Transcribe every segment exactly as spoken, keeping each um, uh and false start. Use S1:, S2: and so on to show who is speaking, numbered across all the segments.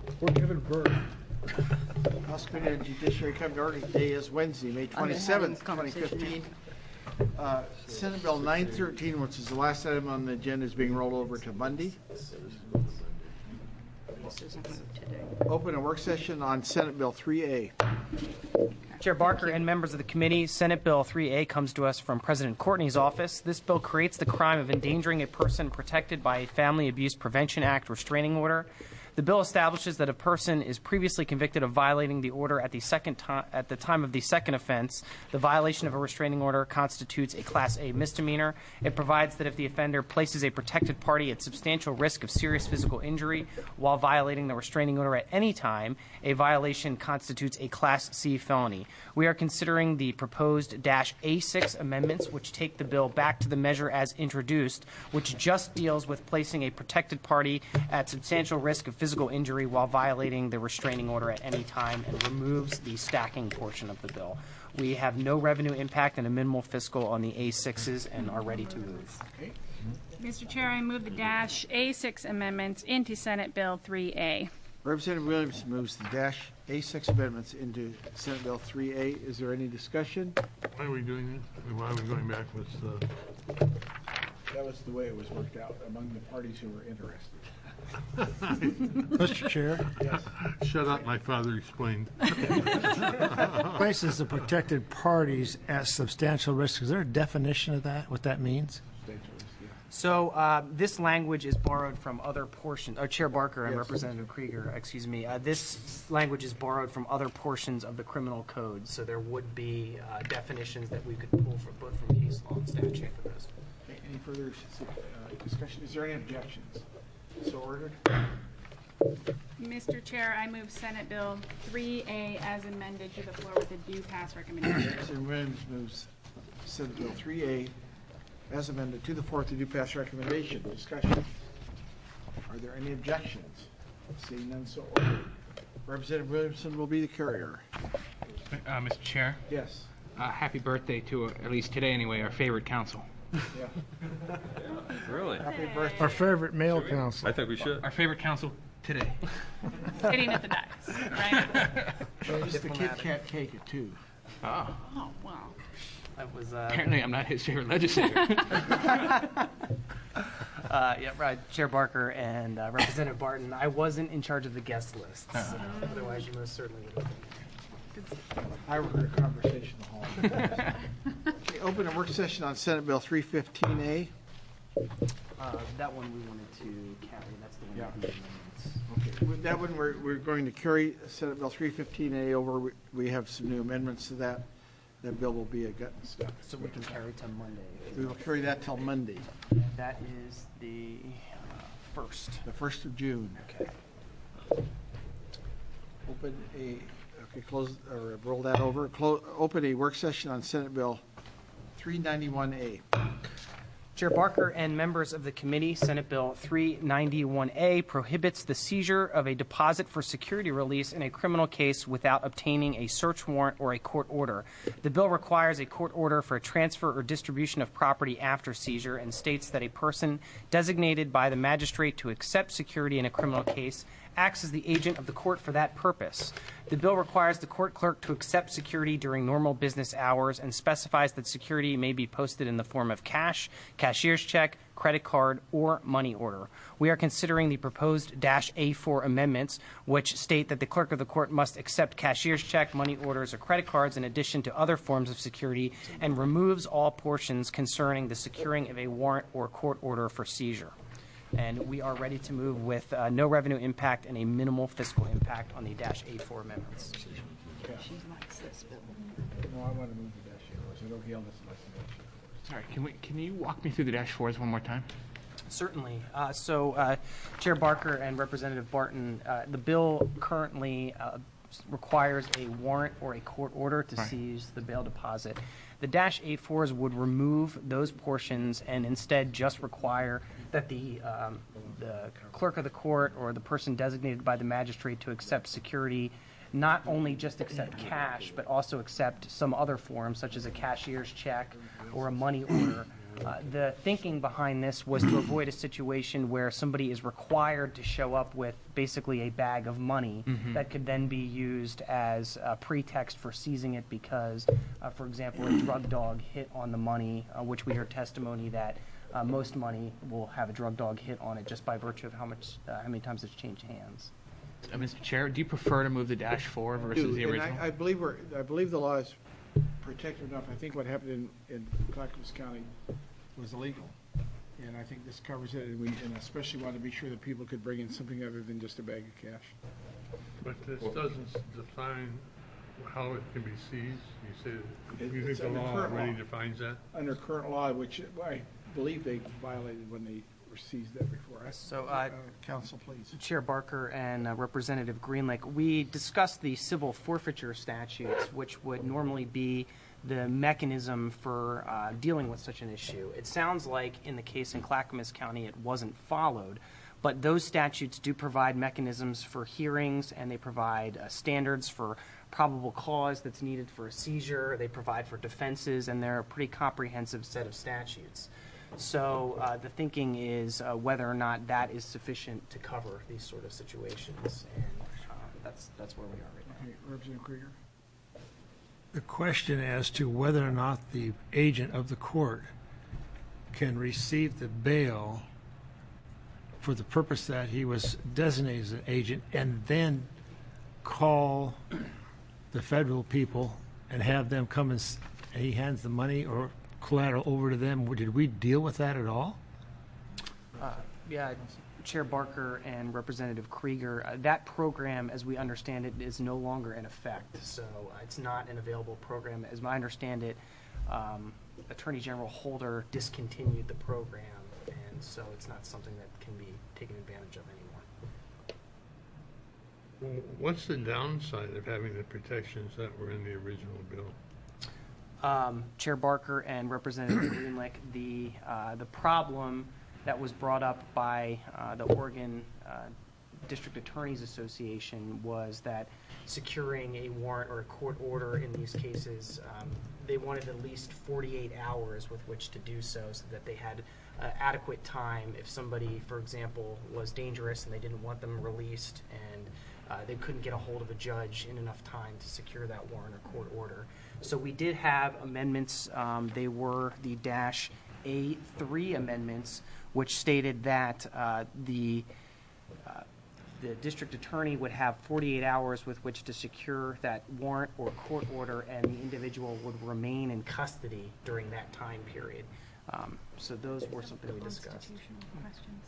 S1: We're giving birth.
S2: House Committee on Judiciary come to order. Today is Wednesday, May twenty-seventh, twenty fifteen. Uh, Senate Bill nine thirteen, which is the last item on the agenda, is being rolled over to Monday. Open a work session on Senate Bill three A.
S3: Chair Barker and members of the committee, Senate Bill three A comes to us from President Courtney's office. This bill creates the crime of endangering a person protected by a Family Abuse Prevention Act restraining order. The bill establishes that a person is previously convicted of violating the order at the second time at the time of the second offense. The violation of a restraining order constitutes a Class A misdemeanor. It provides that if the offender places a protected party at substantial risk of serious physical injury while violating the restraining order at any time, a violation constitutes a Class C felony. We are considering the proposed dash A six amendments, which take the bill back to the measure as introduced, which just deals with placing a protected party at substantial risk of physical injury while violating the restraining order at any time, and removes the stacking portion of the bill. We have no revenue impact and a minimal fiscal on the A sixes and are ready to move.
S2: Okay.
S4: Mister Chair, I move the dash A six amendments into Senate Bill three A.
S2: Representative Williams moves the dash A six amendments into Senate Bill three A. Is there any discussion?
S1: Why are we doing this? Why are we going back with, uh...
S2: That was the way it was worked out among the parties who were interested.
S5: Mister Chair.
S2: Yes.
S1: Shut up, my father explained.
S5: Places the protected parties at substantial risk. Is there a definition of that, what that means?
S3: So uh, this language is borrowed from other portions. Oh, Chair Barker and
S2: Yes.
S3: Representative Krieger, excuse me. Uh, this language is borrowed from other portions of the criminal code. So there would be uh, definitions that we could pull from both from case law and statute for this.
S2: Okay, any further uh, discussion? Is there any objections? So ordered.
S4: Mister Chair, I move Senate Bill three A as amended to the floor with a due pass recommendation.
S2: Representative Williams moves Senate Bill three A as amended to the floor with a due pass recommendation. Discussion. Are there any objections? Seeing none, so ordered. Representative Williamson will be the carrier.
S6: Uh, Mister Chair,
S2: Yes.
S6: uh, happy birthday to, uh, at least today anyway, our favorite council.
S2: Yeah.
S7: Really?
S2: Happy birthday.
S5: Our favorite male counsel.
S7: I think we should.
S6: Our favorite council today.
S4: Sitting at the dais, right?
S2: At least the kid can't take it too.
S6: Oh,
S4: Oh, wow.
S3: That was uh,
S6: apparently I'm not his favorite legislator.
S3: uh, yeah, right, Chair Barker and uh, Representative Barton. I wasn't in charge of the guest list. So otherwise, you most certainly would have been.
S2: I regret a conversation in the hall. Okay, open a work session on Senate Bill three fifteen A.
S3: Uh, that one we wanted to carry. That's the one
S2: Yeah.
S3: with the amendments.
S2: Okay, with that one, we're, we're going to carry Senate Bill three fifteen A over. We- We have some new amendments to that. That bill will be a gut and stuff.
S3: So we can carry to Monday.
S2: We will carry that till Monday,
S3: That is the uh, first.
S2: the first of June.
S3: Okay.
S2: Open a, okay, close, or roll that over. Close, open a work session on Senate Bill three ninety-one A.
S3: Chair Barker and members of the committee, Senate Bill three ninety-one A prohibits the seizure of a deposit for security release in a criminal case without obtaining a search warrant or a court order. The bill requires a court order for a transfer or distribution of property after seizure and states that a person designated by the magistrate to accept security in a criminal case acts as the agent of the court for that purpose. The bill requires the court clerk to accept security during normal business hours and specifies that security may be posted in the form of cash, cashier's check, credit card, or money order. We are considering the proposed dash A four amendments, which state that the clerk of the court must accept cashier's check, money orders, or credit cards in addition to other forms of security, and removes all portions concerning the securing of a warrant or court order for seizure. And we are ready to move with uh, no revenue impact and a minimal fiscal impact on the dash A four amendments.
S4: She likes this bill.
S2: No, I want to move the dash A. So don't yell this less than dash A.
S6: Sorry, can we? Can you walk me through the dash fours one more time?
S3: Certainly. Uh, so, uh, Chair Barker and Representative Barton, uh, the bill currently uh, requires a warrant or a court order to
S6: Right.
S3: seize the bail deposit. The dash A fours would remove those portions and instead just require that the um, the clerk of the court or the person designated by the magistrate to accept security not only just accept cash, but also accept some other forms, such as a cashier's check or a money order. Uh, the thinking behind this was to avoid a situation where somebody is required to show up with basically a bag of money
S6: Mm-hmm.
S3: that could then be used as a pretext for seizing it because, uh, for example, a drug dog hit on the money, uh, which we heard testimony that uh, most money will have a drug dog hit on it just by virtue of how much, uh, how many times it's changed hands.
S6: Uh, Mister Chair, do you prefer to move the dash four versus
S2: Do,
S6: the
S2: and
S6: original?
S2: I, I believe we're, I believe the law is protective enough. I think what happened in, in Clackamas County was illegal. And I think this covers it, and we, and especially want to be sure that people could bring in something other than just a bag of cash.
S1: But this doesn't s- define how it can be seized. You say,
S2: It-
S1: you think
S2: it's
S1: the
S2: under
S1: law
S2: current
S1: already
S2: law.
S1: defines that?
S2: Under current law, which I believe they violated when they were seized that before.
S3: So, uh,
S2: Counsel, please.
S3: Chair Barker and uh, Representative Greenlake, we discussed the civil forfeiture statutes, which would normally be the mechanism for uh, dealing with such an issue. It sounds like in the case in Clackamas County it wasn't followed, but those statutes do provide mechanisms for hearings, and they provide uh, standards for probable cause that's needed for a seizure. They provide for defenses, and they're a pretty comprehensive set of statutes. So uh, the thinking is uh, whether or not that is sufficient to cover these sort of situations, and uh, that's that's where we are right now.
S2: Okay, Representative Krieger.
S5: The question as to whether or not the agent of the court can receive the bail for the purpose that he was designated as an agent and then call the federal people and have them come and s- he hands the money or collateral over to them. Did we deal with that at all?
S3: Yeah, Chair Barker and Representative Krieger, uh, that program, as we understand it, is no longer in effect. So uh, it's not an available program. As I understand it, um, Attorney General Holder discontinued the program, and so it's not something that can be taken advantage of anymore.
S1: Well, what's the downside of having the protections that were in the original bill?
S3: Um, Chair Barker and Representative Greenlick, the uh, the problem that was brought up by uh, the Oregon uh, District Attorneys Association was that securing a warrant or a court order in these cases, um, they wanted at least forty-eight hours with which to do so, so that they had uh, adequate time if somebody, for example, was dangerous and they didn't want them released, and uh, they couldn't get a hold of a judge in enough time to secure that warrant or court order. So we did have amendments. Um, they were the dash A three amendments, which stated that uh, the uh, the district attorney would have forty-eight hours with which to secure that warrant or court order, and the individual would remain in custody during that time period. Um, so those were something we discussed.
S4: Constitutional questions.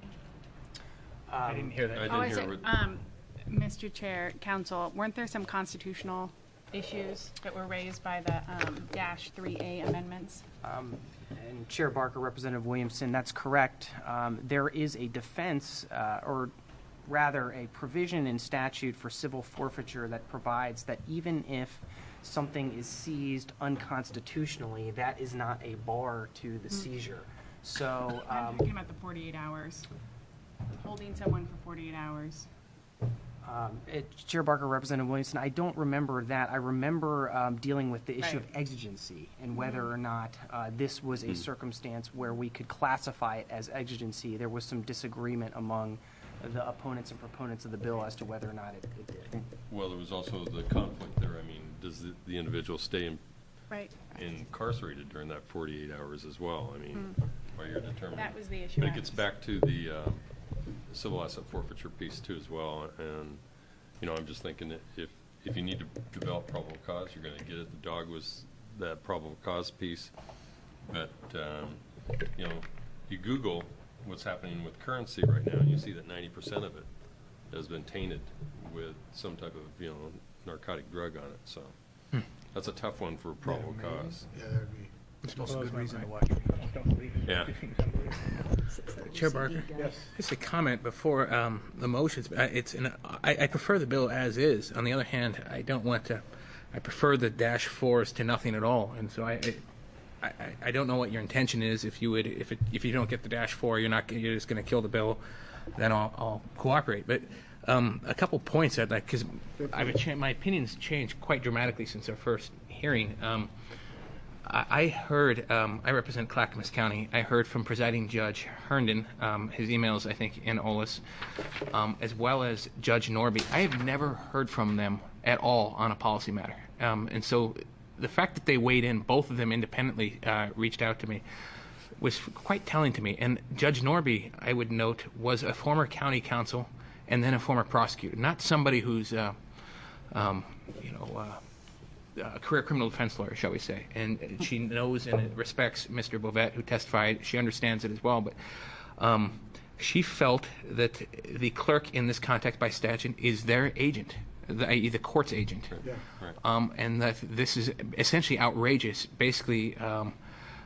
S6: I didn't hear that.
S7: I
S4: Oh, I
S7: didn't
S4: said,
S7: hear what,
S4: um, Mister Chair, Council, weren't there some constitutional issues that were raised by the um, dash three A amendments?
S3: Um, and Chair Barker, Representative Williamson, that's correct. Um, there is a defense, uh, or rather a provision in statute for civil forfeiture that provides that even if something is seized unconstitutionally, that is not a bar to the seizure. So,
S4: I'm
S3: um,
S4: talking about the forty-eight hours, holding someone for forty-eight hours.
S3: Um, it, Chair Barker, Representative Williamson, I don't remember that. I remember um, dealing with the issue
S4: Right.
S3: of exigency and whether or not uh, this was a circumstance where we could classify it as exigency. There was some disagreement among the opponents and proponents of the bill as to whether or not it, it did.
S7: well, there was also the conflict there. I mean, does the, the individual stay in,
S4: Right.
S7: incarcerated during that forty-eight hours as well? I mean, while you're determining.
S4: That was the issue.
S7: But
S4: I
S7: it gets
S4: was-
S7: back to the uh, civil asset forfeiture piece too as well. And, you know, I'm just thinking that if, if you need to develop probable cause, you're going to get it. The dog was that probable cause piece. But, um, you know, you Google what's happening with currency right now, and you see that ninety percent of it has been tainted with some type of, you know, narcotic drug on it. So that's a tough one for probable cause.
S2: Yeah, that'd be.
S6: It's a good reason to watch. Don't believe it.
S7: Yeah.
S6: Chair Barker?
S2: Yes.
S6: Just a comment before um, the motions. Uh, It's an, I, I prefer the bill as is. On the other hand, I don't want to. I prefer the dash fours to nothing at all. And so I, I, I, I don't know what your intention is. If you would, if it, if you don't get the dash four, you're not. You're just going to kill the bill. Then I'll, I'll cooperate. But Um, a couple points I'd like, because I've cha- my opinions changed quite dramatically since our first hearing. Um, I, I heard, um, I represent Clackamas County. I heard from Presiding Judge Herndon, um, his emails, I think, in Olis, um, as well as Judge Norby. I have never heard from them at all on a policy matter. Um, and so the fact that they weighed in, both of them independently uh, reached out to me, was quite telling to me. And Judge Norby, I would note, was a former county counsel and then a former prosecutor, not somebody who's, uh, um, you know, uh, a career criminal defense lawyer, shall we say. And she knows and respects Mister Bovet, who testified. She understands it as well. But um, she felt that the clerk in this context by statute is their agent, the, that is the court's agent.
S2: Yeah.
S7: Right.
S6: Um, and that this is essentially outrageous. Basically, um,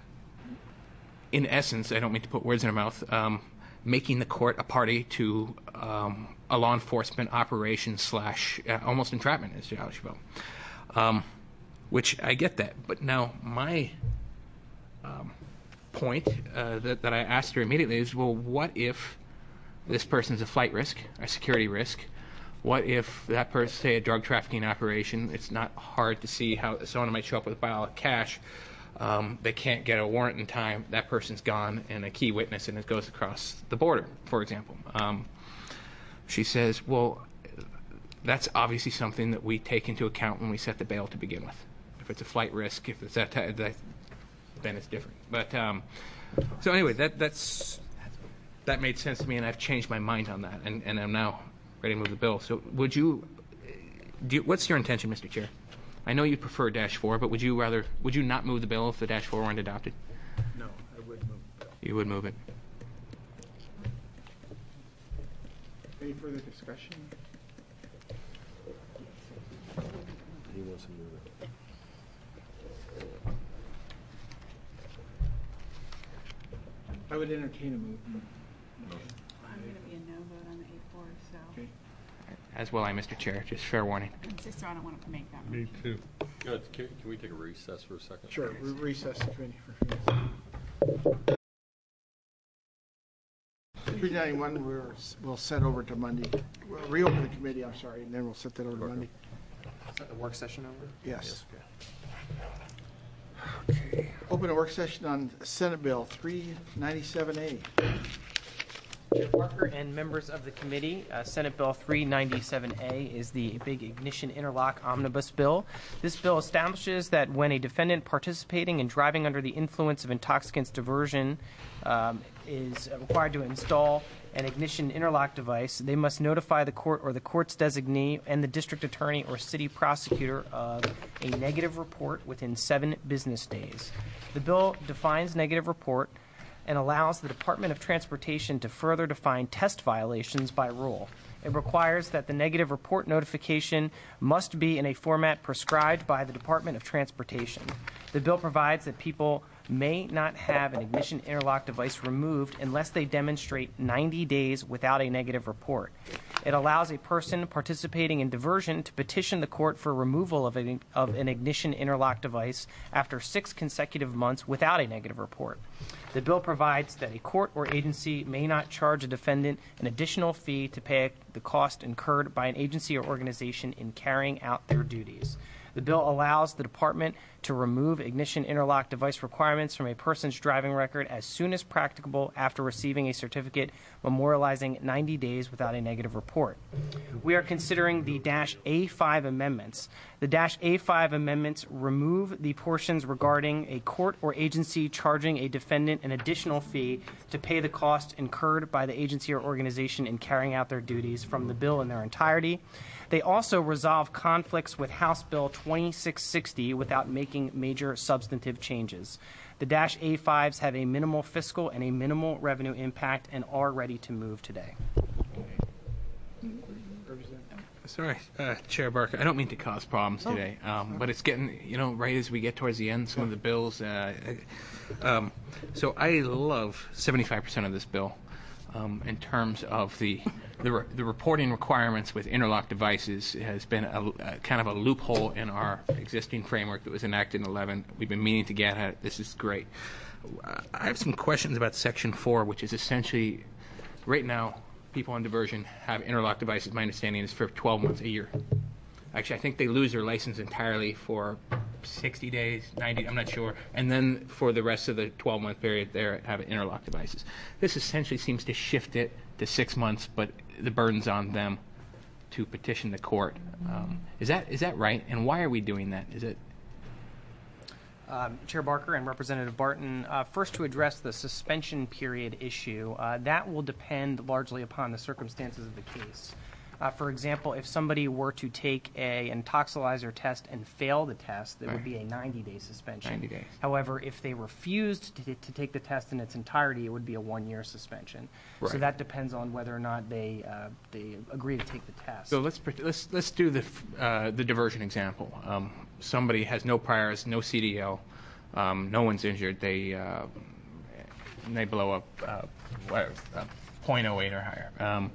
S6: in essence, I don't mean to put words in her mouth, um, making the court a party to um, a law enforcement operation slash uh, almost entrapment, as how she felt. Um, which I get that. But now my um, point uh, that, that I asked her immediately is, well, what if this person's a flight risk, a security risk? What if that person, say, a drug trafficking operation, it's not hard to see how someone might show up with a pile of cash. Um, they can't get a warrant in time. That person's gone, and a key witness, and it goes across the border, for example. Um, she says, well, that's obviously something that we take into account when we set the bail to begin with. If it's a flight risk, if it's that, that then it's different. But um, so anyway, that that's that made sense to me, and I've changed my mind on that, and, and I'm now ready to move the bill. So would you, do you, what's your intention, Mister Chair? I know you prefer dash four, but would you rather, would you not move the bill if the dash four weren't adopted?
S2: No, I would move the bill.
S6: You would move it.
S2: Any further discussion?
S8: He wants to move it.
S2: I would entertain a move.
S4: I'm going to be a no vote on the eight four, so.
S2: Okay.
S6: As will I, Mister Chair. Just fair warning.
S4: Just so I don't want to make that.
S1: Me too.
S7: Good. Can, can we take a recess for a second?
S2: Sure, we recess the committee for a few minutes. three ninety-one, we're, we'll set over to Monday. We'll reopen the committee, I'm sorry, and then we'll set that over to Monday.
S3: Is that the work session over?
S2: Yes.
S5: Okay.
S2: Open a work session on Senate Bill three ninety-seven A.
S3: Chair Barker and members of the committee, uh, Senate Bill three ninety-seven A is the big ignition interlock omnibus bill. This bill establishes that when a defendant participating in driving under the influence of intoxicants diversion um, is required to install an ignition interlock device, they must notify the court or the court's designee and the district attorney or city prosecutor of a negative report within seven business days. The bill defines negative report and allows the Department of Transportation to further define test violations by rule. It requires that the negative report notification must be in a format prescribed by the Department of Transportation. The bill provides that people may not have an ignition interlock device removed unless they demonstrate ninety days without a negative report. It allows a person participating in diversion to petition the court for removal of, a, of an ignition interlock device after six consecutive months without a negative report. The bill provides that a court or agency may not charge a defendant an additional fee to pay the cost incurred by an agency or organization in carrying out their duties. The bill allows the department to remove ignition interlock device requirements from a person's driving record as soon as practicable after receiving a certificate memorializing ninety days without a negative report. We are considering the dash A five amendments. The dash A five amendments remove the portions regarding a court or agency charging a defendant an additional fee to pay the cost incurred by the agency or organization in carrying out their duties from the bill in their entirety. They also resolve conflicts with House Bill twenty-six sixty without making major substantive changes. The dash A fives have a minimal fiscal and a minimal revenue impact and are ready to move today.
S6: Sorry, uh, Chair Barker. I don't mean to cause problems today, um, but it's getting, you know, right as we get towards the end, some of the bills. Uh, um, so I love seventy-five percent of this bill um, in terms of the the, re- the reporting requirements with interlock devices has been a, a kind of a loophole in our existing framework that was enacted in eleven. We've been meaning to get at it. This is great. Uh, I have some questions about Section four, which is essentially, right now, people on diversion have interlock devices. My understanding is for twelve months a year. Actually, I think they lose their license entirely for sixty days, ninety, I'm not sure. And then for the rest of the twelve-month period, they have interlock devices. This essentially seems to shift it to six months, but the burden's on them to petition the court. Um, is that is that right? And why are we doing that? Is it?
S3: Um, Chair Barker and Representative Barton, uh, first to address the suspension period issue, uh, that will depend largely upon the circumstances of the case. Uh, for example, if somebody were to take a an toxilizer test and fail the test, it would be a ninety-day suspension.
S6: ninety days.
S3: However, if they refused to, to take the test in its entirety, it would be a one-year suspension. So
S6: Right.
S3: that depends on whether or not they uh, they agree to take the test.
S6: So let's pret- let's let's do the f- uh, the diversion example. Um, somebody has no priors, no C D L, um, no one's injured. They uh, they blow up uh, what, uh, point oh eight or higher. Um,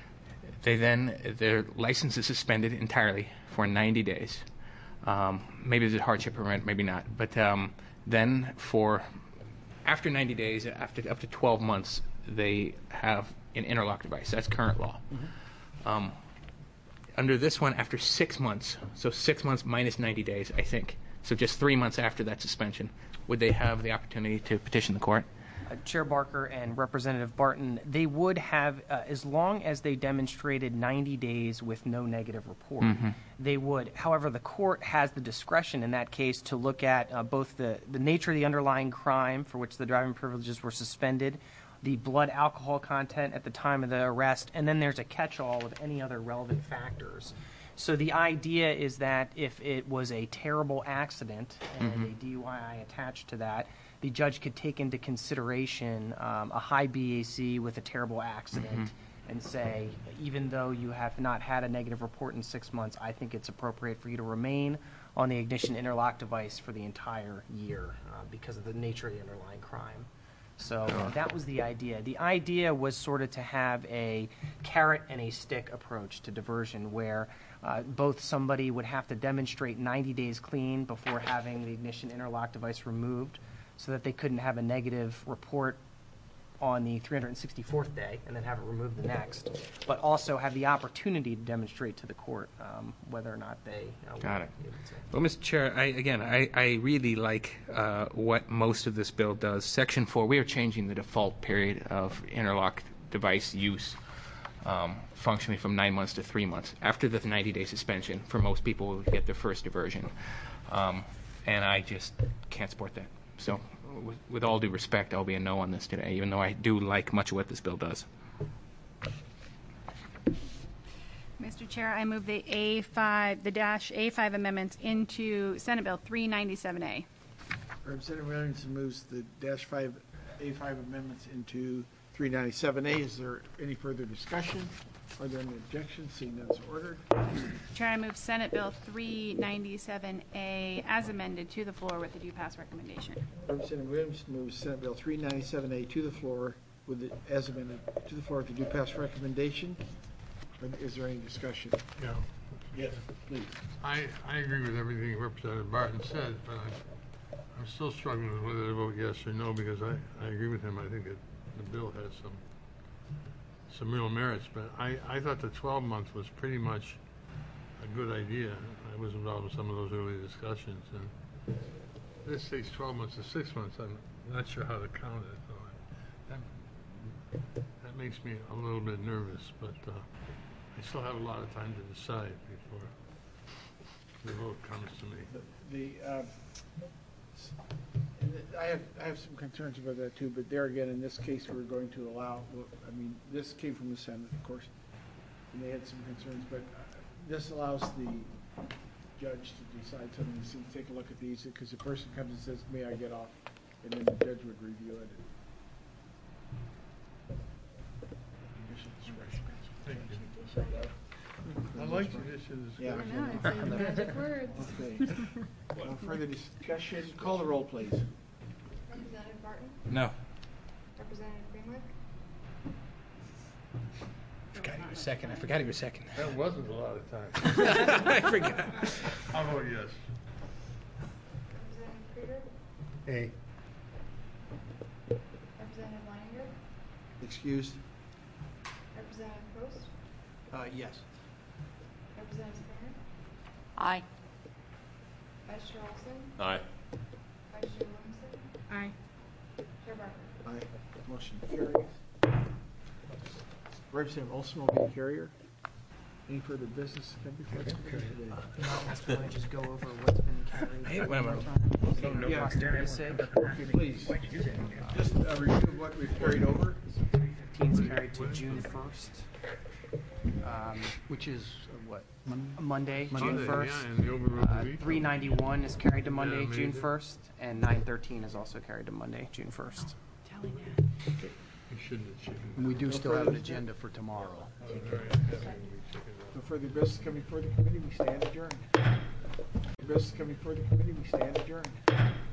S6: they then their license is suspended entirely for ninety days. Um, maybe there's a hardship permit, maybe not. But um, then for after ninety days, after up to twelve months, they have an interlock device. That's current law. Um, under this one, after six months, so six months minus ninety days, I think, so just three months after that suspension, would they have the opportunity to petition the court?
S3: Uh, Chair Barker and Representative Barton, they would have, uh, as long as they demonstrated ninety days with no negative report, they would. However, the court has the discretion in that case to look at uh, both the, the nature of the underlying crime for which the driving privileges were suspended, the blood alcohol content at the time of the arrest, and then there's a catch-all of any other relevant factors. So the idea is that if it was a terrible accident and a D U I attached to that, the judge could take into consideration um, a high B A C with a terrible accident and say, even though you have not had a negative report in six months, I think it's appropriate for you to remain on the ignition interlock device for the entire year uh, because of the nature of the underlying crime. So uh, that was the idea. The idea was sort of to have a carrot and a stick approach to diversion where uh, both somebody would have to demonstrate ninety days clean before having the ignition interlock device removed so that they couldn't have a negative report on the three hundred sixty-fourth day and then have it removed the next, but also have the opportunity to demonstrate to the court um, whether or not they uh,
S6: Got
S3: were
S6: it.
S3: able to.
S6: Well, Mister Chair, I, again, I, I really like uh, what most of this bill does. Section four, we are changing the default period of interlock device use um, functionally from nine months to three months after the ninety-day suspension for most people who get their first diversion. Um, and I just can't support that. So with, with all due respect, I'll be a no on this today, even though I do like much of what this bill does.
S4: Mister Chair, I move the A five, the dash A five amendments into Senate Bill three ninety-seven A.
S2: Representative Williamson moves the dash five, A five amendments into three ninety-seven A. Is there any further discussion? Are there any objections? Seeing none, so ordered.
S4: Chair, I move Senate Bill three ninety-seven A as amended to the floor with the due pass recommendation.
S2: Representative Williamson moves Senate Bill three ninety-seven A to the floor with the, as amended, to the floor with the due pass recommendation. Is there any discussion?
S1: Yeah.
S2: Yes, please.
S1: I, I agree with everything Representative Barton said, but I'm, I'm still struggling with whether to vote yes or no because I, I agree with him. I think it, the bill has some some real merits, but I, I thought the twelve month was pretty much a good idea. I was involved in some of those early discussions, and this takes twelve months to six months. I'm not sure how to count it. So I, that, that makes me a little bit nervous, but uh, I still have a lot of time to decide before the vote comes to me.
S2: The, uh, and I have, I have some concerns about that too, but there again, in this case, we're going to allow, I mean, this came from the Senate, of course, and they had some concerns, but uh, this allows the judge to decide something, to see, take a look at these, because the person comes and says, may I get off, and then the judge would review it. Judicial discretion.
S1: Thank you. I like judicial
S2: Yeah.
S1: discretion.
S4: I know, it's magic words.
S2: Okay. No further discussion. Call the roll, please.
S9: Representative Barton?
S6: No.
S9: Representative Greenwood?
S6: I forgot he was second. I forgot he was second.
S1: That wasn't a lot of time.
S6: I forgot.
S1: I'll vote yes.
S9: Representative Krieger?
S1: Hey.
S9: Representative Leininger?
S2: Excused.
S9: Representative Representative Post?
S2: Uh, yes.
S9: Representative Springer?
S10: Aye.
S9: Vice Chair Olson?
S7: Aye.
S9: Vice Chair Williamson?
S4: Aye.
S9: Chair Barker?
S2: Aye. Motion carries. Representative Olson will be the carrier. Any further business to come before the committee today?
S3: Do you want to just go over what's been carried?
S6: I hate when I'm
S3: one
S6: a-
S3: more time?
S2: Yeah.
S3: Posterity's sake.
S2: Okay, please. Just a review of what we've carried over.
S3: fifteen's carried to June first. Um,
S11: Which is uh, what?
S3: Monday, June
S1: Monday,
S3: first.
S1: yeah, and the overruled
S3: Uh,
S1: veto.
S3: three ninety-one is carried to Monday,
S1: Yeah,
S3: June
S1: amazing.
S3: first, and nine thirteen is also carried to Monday, June first.
S4: Telling that.
S1: You shouldn't have chicken.
S11: And we do still have an agenda for tomorrow.
S2: No further business coming before the committee, we stand adjourned. Business coming before the committee, we stand adjourned.